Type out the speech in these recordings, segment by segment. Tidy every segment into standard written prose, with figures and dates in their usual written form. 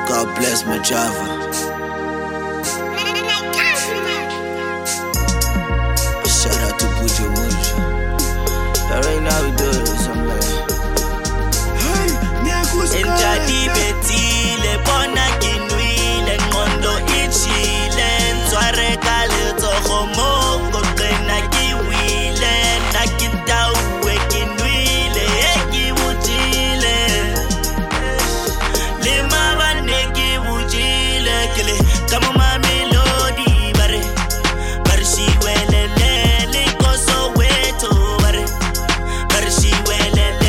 God bless my Java. Shout out to Buju Muju. Right now we do something. Enjadi betile bona kinwile ngondo ichile ntware kale tsogomo kokena kiwile nakitawe kinwile ekibutile lema bane kibutile kele kama mamelodi bare shiwelele likoso weto bare shiwelele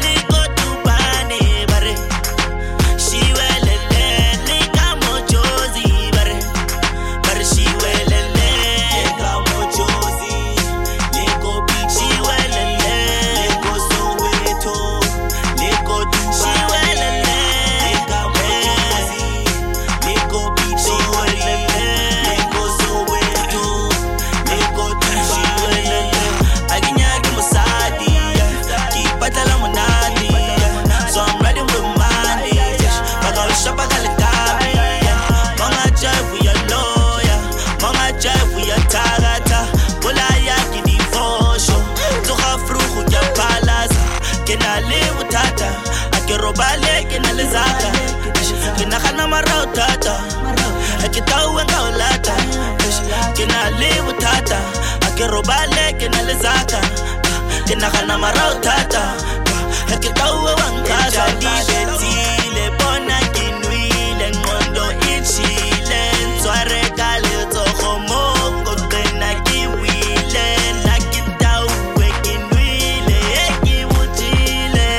robale ke na lezaka ke na gana marao thata ke tawe nga olata ke na le bothata ke robale ke na lezaka ke na gana marao thata ke tawe wa nkasa di betile bona ke nwile ngondo ichile ntware kale tsogomo kokena kiwile nakitawe ke nwile ekibutile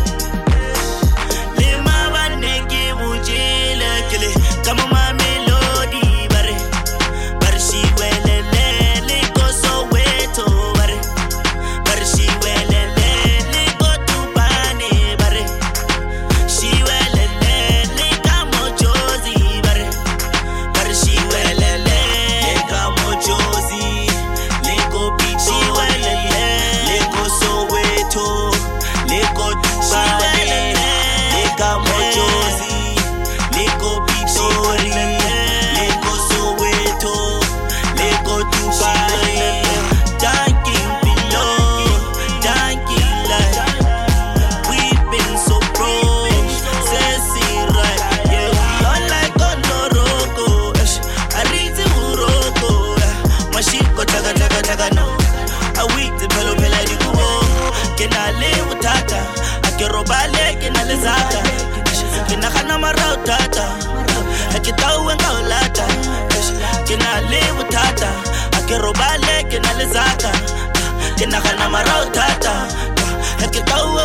kama mamelodi bare shiwelele likoso weto bare shiwelele likotubane bare shiwelele likamojozi bare shiwelele likamojozi likobichi shiwelele likoso weto likotubane likamojozi likobichi leko Soweto, leko Dubai, thanking below, thanking life. We've been so broke, sassy right. Yeah, we all like Onoroko, Ariti Uroko, Mashiko Taga Taga Taga no. A week the pelo pela di kubo, kena lewu tata, akerobale kena lezaka, kena kana marau tata. Ke tawe nga olata ke na le bothata ke robale ke na lezaka ke na gana marao thata ke tawe